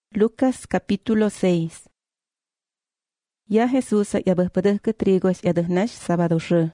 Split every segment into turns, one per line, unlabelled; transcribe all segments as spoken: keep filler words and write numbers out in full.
Lucas capítulo seis. Ya Jesús yabah padahka trigos yadahnash sábado she.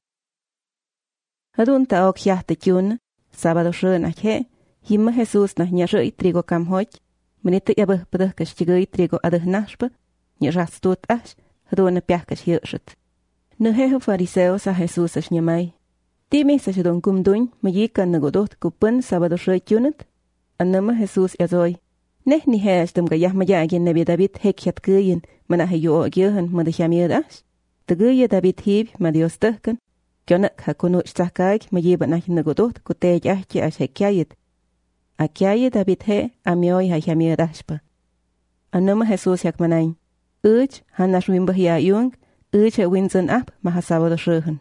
Hadun taok yahtakyun, sábado she nakhe, himma Jesús nah nyashay trigo kamhoch, menita yabah padahka shtigay trigo adahnashpa, nyarastut ash, hadun piahkash yushat. Nuheho fariseos a Jesús ash nyamay. Timi sa shadun kumduñ, mayika nagodot kupun sábado she kyunat, anama Jesús yazoy. Neh ni hesh dum gayah mayagin nabi David hekyat kuyin mana hayo agyohan madhyamir ash. Taguya David hib madios tahkan. Kyonak hakuno shtakag mayiba nah nagodot kutej ahki ash hekyayit. Akyayit David he amyoy hahyamir ashpa. Anama Jesús yak manayn. Uch hanash wimbahya yung, uch winzan ap mahasabado shuhan.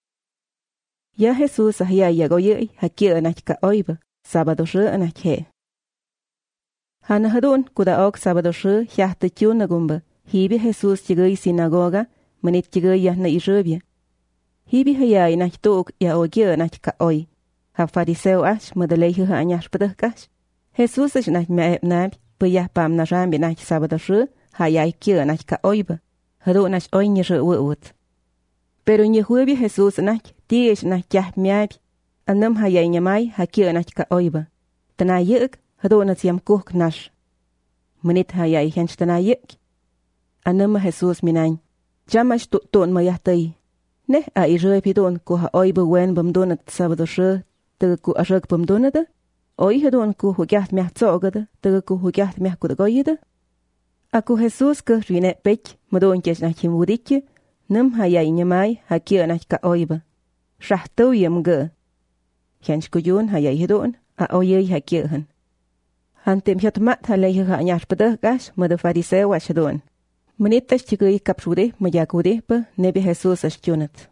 Ya Jesús ahya yagoy hakya anachka oiba, sábado shu anachhe. Hana hadun kuda ok sábado she yahta kyuna gumba. Hibi Jesús chigay sinagoga, manit chigay yahna irubia. Hibi hayay nach tuk ya ogya nach ka oy. Ha fariseo ash madalehi ha anyash padakash. Jesús ash nach maeb nab, payah pam na rambi nach sábado she, hayay kya nach ka oyba. Hadu nach oy nyeshe uut. Pero nyehubi Jesús nach, tiish nach yah miab. Anam hayay nyamay ha kya nach ka oyba. Tana yik, hadona tiam kuk nash. Menit hayay henstana yik. Anama Jesús minayn. Jamash tutun mayatay. Neh a irre pidon ku ha oyba wen bamdonat sábado she, taga ku arag bamdonada. Oy hadon ku hugyat miah tsogada, taga ku hugyat miah kudagoyida. Aku Jesús ka rine pech, madon kyesh nach himudikye, nam hayay nyamay ha kya nach ka oyba. Shahtaw yam ga. Hensh kuyun hayay hadon, a oyay ha kyahan. Hantem hiat mat halay ha anyar padah gash mada fariseo ashadon. Menitash chigay kapshude mayakude pa nebi Jesús ashtyunat.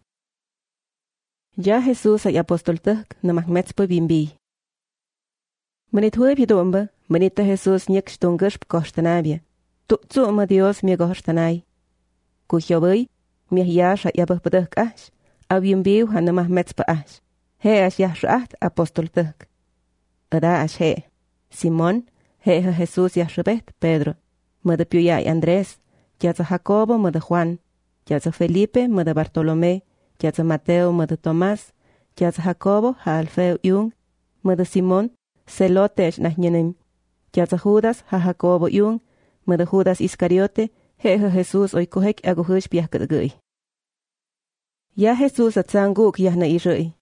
Ya Jesús ay apostol tak na mahmets pa bimbi. Menit hueb hidomba, menita Jesús nyek shtungashp koshtanabia. Tutsu ma Dios mi goshtanay. Kuhyobay, mi yash ay apah padah gash, a bimbiw ha na mahmets pa ash. He ash yash aht apostol tak. Ada ash he. Simón, heja Jesús yashrebet, Pedro, mada Piyay Andrés, yaza Jacobo, mada Juan, yaza Felipe, mada Bartolomé, yaza Mateo, mada Tomás, yaza Jacobo, ha Alfeo yung, mada Simón, Celotes nahnyanim, yaza Judas, ha Jacobo yung, mada Judas Iscariote, heja Jesús oikohek aguhush piahkadagay. Ya Jesús at sanguk yahna ishoy.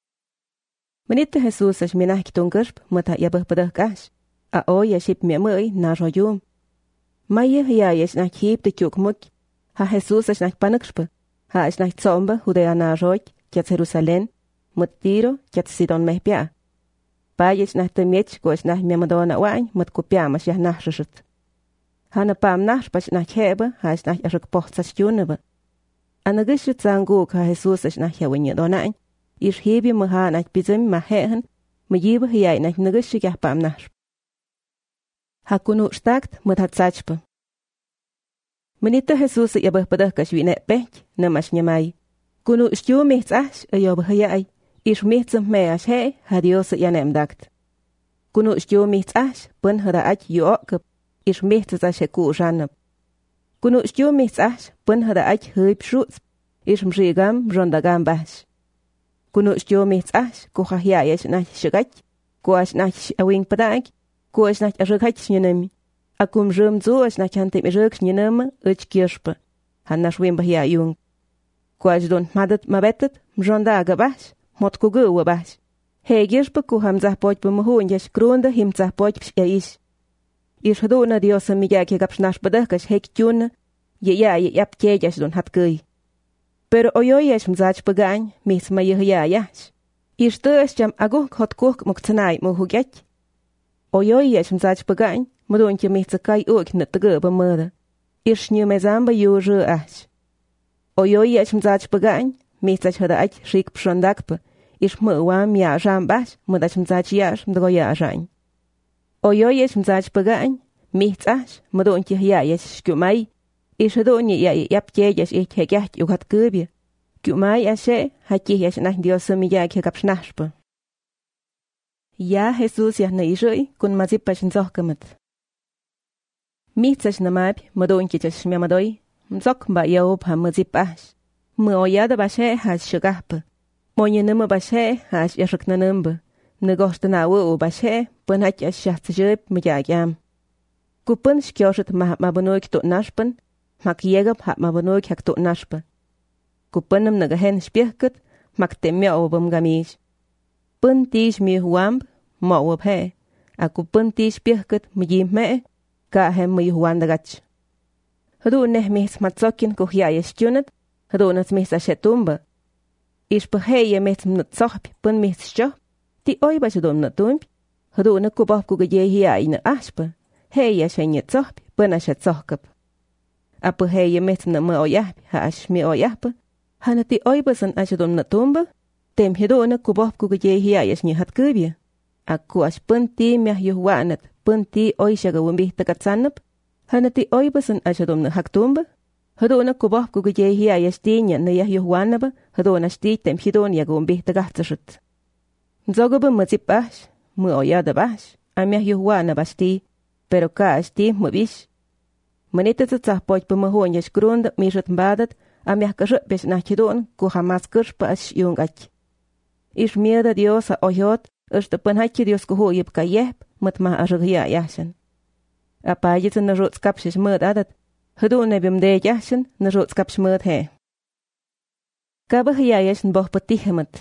Menita Jesús ash minah kitungkarp mata yabah padah kash. A oy aship miamay na royum. Maya hayay ash nach hip de kyuk muk. Ha Jesús ash nach panakshpa. Ha ash nach tsomba hudaya na roy kyat Jerusalén. Mut tiro kyat Sidon mehpia. Pay ash nach tamiech ko ash nach miamadona wain mut kupia mas yah nach rishut. Ha na pam nach pash nach heba ha ash nach arak pohtsas yunaba. Anagishut zanguk ha Jesús ash nach yawanya donain. Ish hebi maha nach bizim mahehen, majiba hayay nach nagashik yahpam nash. Hakunu stakt mut hat sachpa. Menita Jesús yabah padah kashwine pech, namash nyamay. Kunu shtiu mehts ash ayobah hayay, ish mehtzam me ash he, ha Dios yanem dakt. Kunu shtiu mehts ash, pun hada ach yuokap, ish mehtzas ash heku shanap. Kunu shtiu mehts ash, pun hada ach hyp shutz, ish mrigam rondagam bash. Kunu shtiu mehts ash, ku hahya yesh nach shagach, ku ash nach awing padag, ku ash nach aragach nyanami. Akum rum zu ash nach hantem irag nyanama, uch kirshpa. Han nash wimbahya yung. Ku ash don madat mabetat, mjonda agabash, mot ku gu wabash. He girshpa ku hamzah poch bumuhun yesh grunda himzah poch psh ish. Ish haduna Dios amigak yagapsh nash padakash hek tjuna, ye ya ye yap kyejash don hat gui. Pero oyoy yesh mzach pagañ, mis ma yehya yash. Ish tuash jam aguk hot kuk muktanay mo hugyach. Oyoy yesh mzach pagañ, mudun ki mis zakay uk nataga ba mada. Ish nyu mezamba yu ru ash. Oyoy yesh mzach pagañ, mis zach hada ach shik pshondakpa. Ish mu wam ya ram bash, mudach mzach yash mdago ya rañ. Oyoy yesh mzach pagañ, mis ash, mudun ki ya yesh shkumay. Ish hadoni ya yap kyejash ich hegyach yuhat gubia. Kumay ashe haki yash nach Dios miyak hegapshnashpa. Ya Jesús yah na ishoy kun mazipash nzohkamat. Mitsas namab madonkichas miamadoy, mzok ba yaob ha mazipash. Moyada bashe has shugap. Moyenuma bashe has yashaknanumba. Negostanawo o bashe, punhat yashatzjib mjagyam. Kupun skjoshet ma mabonoik tot nashpen, mak yegab ha mabonoik hak tot nashpen. Kupunum nagahen spirkut, mak temja obum gamish. Pun tish mi huamb, ma ob he. A kupun tish spirkut mjim me, ka hem mi huandagach. Hadu neh mis matzokin kuhya yestunat, hadu nas mis ashetumba. Ish paheya mis mnutzohp, pun mis shop, ti oi bashadum natump, hadu na kubaf kugayehi in ashpa, heya shenyetzohp, pun ashetzohkap. A paheya mis na ma oyahp, ha ash mi oyahpa, hana ti oi basan ashadum natumba, tem hadu na kubaf kugayehi ayash ni hat kubia. A ku ash pun ti meh yuhwanat, pun ti oi shagawumbi takatsanap, hana ti oi basan ashadum na haktumba, hadu na kubaf kugayehi ayash tinya na yah yuhwanaba, hadu na shti tem hidon yagumbi tagatsashut. Nzogaba mazipash, mu oyada bash, amyah yuhwana bashti, pero ka ashti mubish. Manita tzatzahpoch pa mahuan yash grunda mishat mbadat, amyah kashup besh nachidon ku hamas kushpa ash yungach. Ish mieda Dios a oyot, ishta panhachi Dios kuhu yip ka yehp, mat ma aragya yashan. Apayit na roots kapshish mud adat, hadu nebim de yashan, na roots kapsh mud he. Kabah yayash nboh patihamat.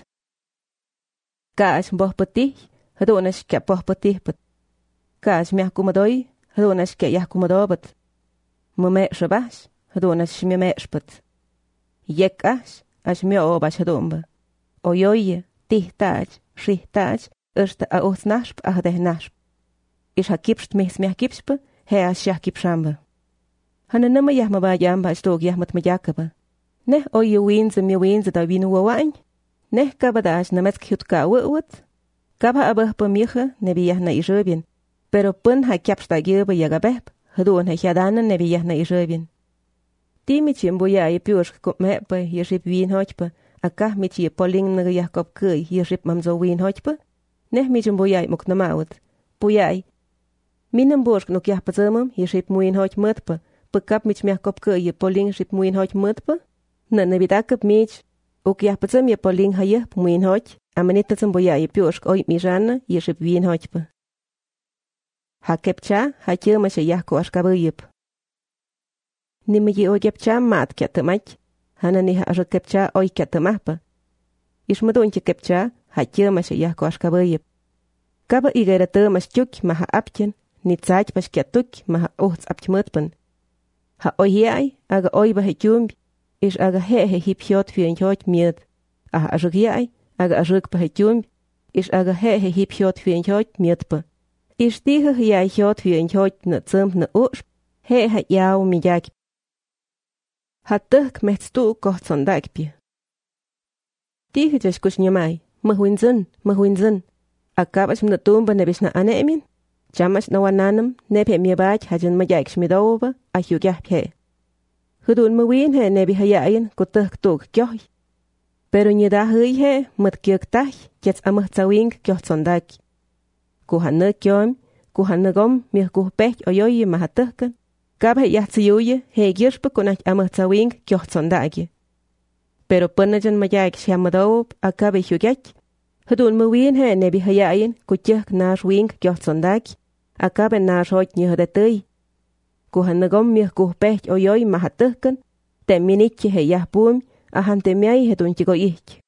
Kaash mboh patih, hadu nash kya poh patih pat. Kaash miah kumadoy, hadu nash kya yah kumadobat. Mume shabash, hadu nash mime shpat. Yek ash, ash mio obash hadumba. Oyoye, tih taj, shih taj, ishta a os nashp a hadeh nashp. Ish ha kipsht mis miah kipshpa, he ash yah kipshamba. Hana nama yah mabayamba ashtog yah mat majakaba. Neh oye winza mi winza da winu wawaany. Neh kabadash nametsk hiutka wuwut. Kaba abah pamiecha nebiyah na irubin. Pero pun ha kiapsta gilba yagabeb, hadoon ha hiadana nebiyah na irubin. Ti michi mbuya ye piushk kop mepa yirip wien hochpa, akah michi ye poling naga yakob kuy yirip mamzo wien hochpa. Neh michi mbuya mok namawut. Buyay. Minam borsk nok yah pazamum yirip muin hoch mutpa, pakap mich miakob kuy ye poling rip muin hoch mutpa. Na nebidakap mich. Ook ja patsam je poling ha je muin hoch, a manita tsam boya je piosk oi mirana je ship wien hochpa. Ha kepcha ha tjema se jahko askabuyip. Nimme je oi kepcha maat kjatamach, hana ni ha asha kepcha oi kjatamahpa. Is madontje kepcha ha tjema se jahko askabuyip. Kaba igera temas tjuk ma ha aptjen, ni tsaaj pas kjatuk ma ha ochts aptjmutpan. Ha oi hiai, aga oi ba he tjumbi, is aga he he hip hiot fi en hiot mied. Aha asuk hiai, aga asuk pa he tjumb, is aga he he hip hiot fi en hiot mied pa. Is tihe hiai hiot fi en hiot na tsump na usp, he ha jau mi jak. Ha tuk met stu kocht zondag pie. Tihe jas kus nyamai, ma huin zin, ma huin zin. Akabas m na tumba nebis na anemin, jamas na wananam, nepe mi baaj hajan ma jak smidova, a hiu jak he. Hudun mawin he nebi hayayin ko tuk tuk kyoy. Pero nye da hui he mat kyok tah jets amah tsawing kyoh tsondak. Kuhan na kyom, kuhan na gom mir kuh pech oyoye mahatuhkan. Kab he yahtsiyuye he girspa kunach amah tsawing kyoh tsondagye. Pero punajan mayak shamadoob akabe hyugyak. Hudun mawin he nebi hayayin ko kyok nash wing kyoh tsondak. Akabe nash hoit nye hadatay. Kuhan na gom mir kuh pech oyoy mahatuhkan, te minitje he yah boom, ahan te miai het untje go ich.